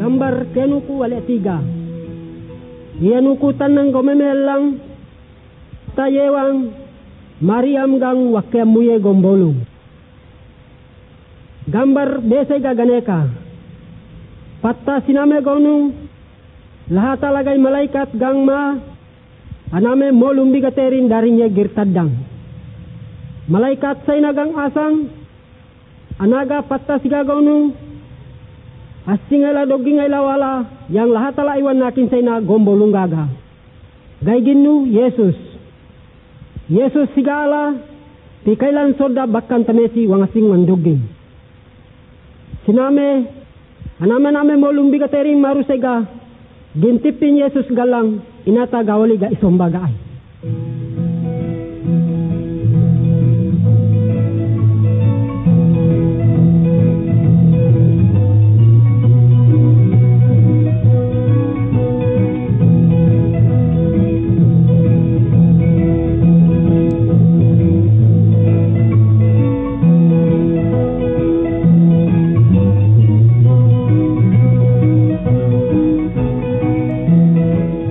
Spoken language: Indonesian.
gambar tenuku wale tiga. Ianuku tanang gomemelang tayewang Mariam gang wakemuye gombolung. Gambar bese gaganeka. Patta siname gonung lahat talagay malaikat gang ma aname molum bigaterin darinya girtadang. Malaikat say nagang asang anaga patta siga gonung asingala doging ay lawala yang lahat tala iwan nakin say na gombolung gaga. Gayginu Yesus. Yesus sigala pikailan soda bakkan tamesi wangasing manduging. Siname aname molum bigaterin marusega gintipin Yesus galang inata gawali ga isombaga ay.